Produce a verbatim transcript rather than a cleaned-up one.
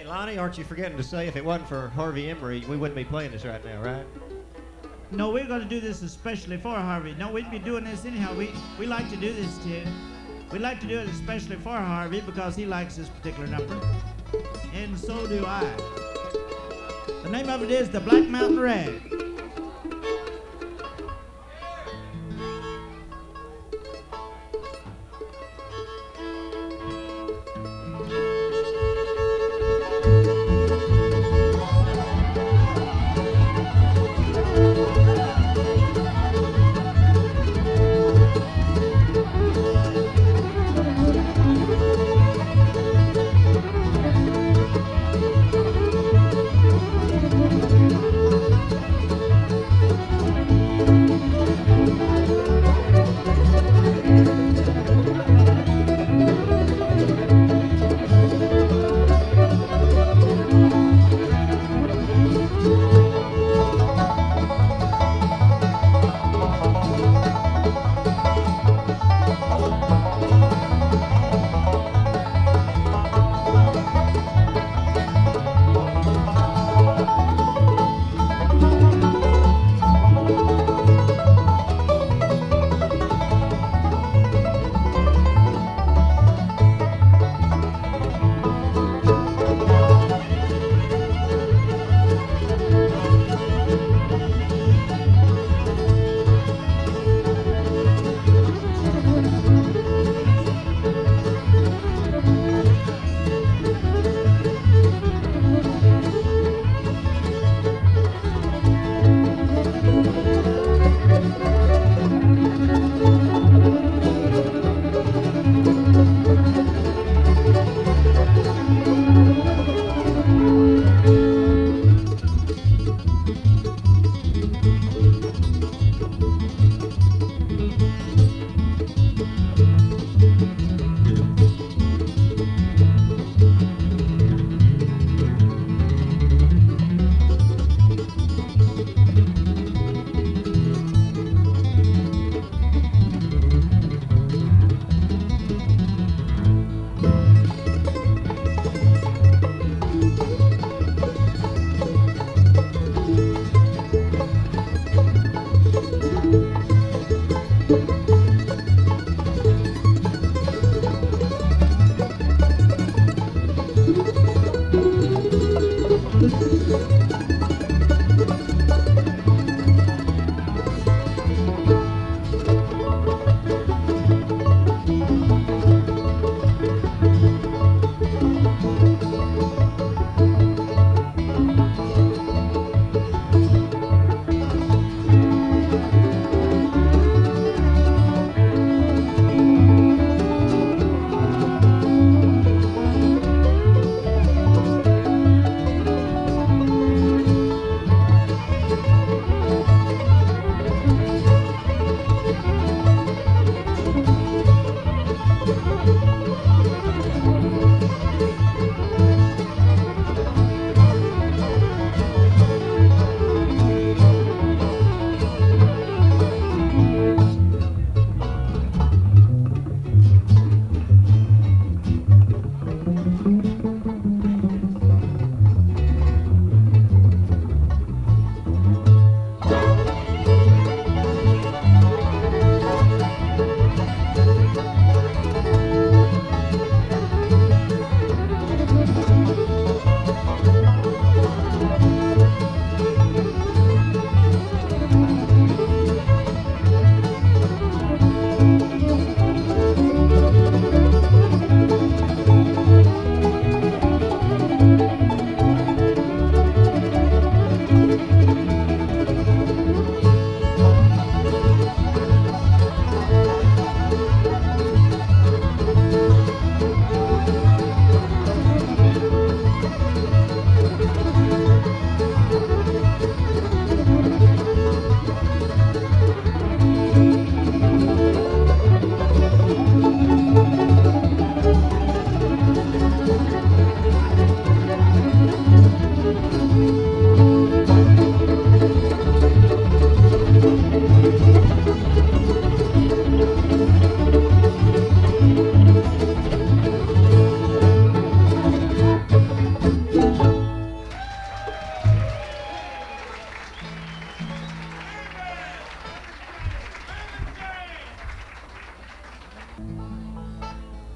Hey, Lonnie, aren't you forgetting to say if it wasn't for Harvey Emery, we wouldn't be playing this right now, right? No, we're going to do this especially for Harvey. No, we'd be doing this anyhow. We we like to do this too. We like to do it especially for Harvey because he likes this particular number, and so do I. The name of it is the Black Mountain Rag.